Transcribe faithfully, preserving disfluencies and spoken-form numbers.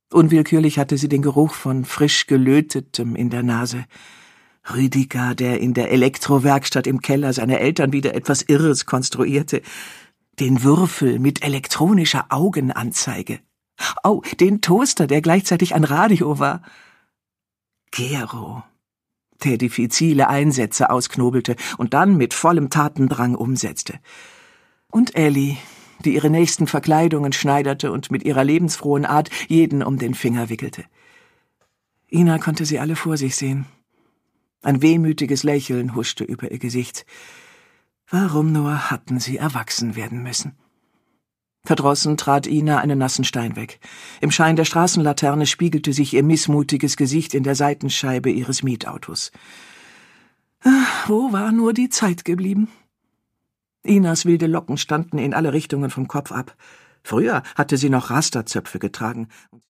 Unwillkürlich hatte sie den Geruch von frisch Gelötetem in der Nase. Rüdiger, der in der Elektrowerkstatt im Keller seiner Eltern wieder etwas Irres konstruierte. Den Würfel mit elektronischer Augenanzeige. Oh, den Toaster, der gleichzeitig ein Radio war. Gero, der diffizile Einsätze ausknobelte und dann mit vollem Tatendrang umsetzte. Und Elli, die ihre nächsten Verkleidungen schneiderte und mit ihrer lebensfrohen Art jeden um den Finger wickelte. Ina konnte sie alle vor sich sehen. Ein wehmütiges Lächeln huschte über ihr Gesicht. Warum nur hatten sie erwachsen werden müssen? Verdrossen trat Ina einen nassen Stein weg. Im Schein der Straßenlaterne spiegelte sich ihr missmutiges Gesicht in der Seitenscheibe ihres Mietautos. Ach, wo war nur die Zeit geblieben? Inas wilde Locken standen in alle Richtungen vom Kopf ab. Früher hatte sie noch Rasterzöpfe getragen.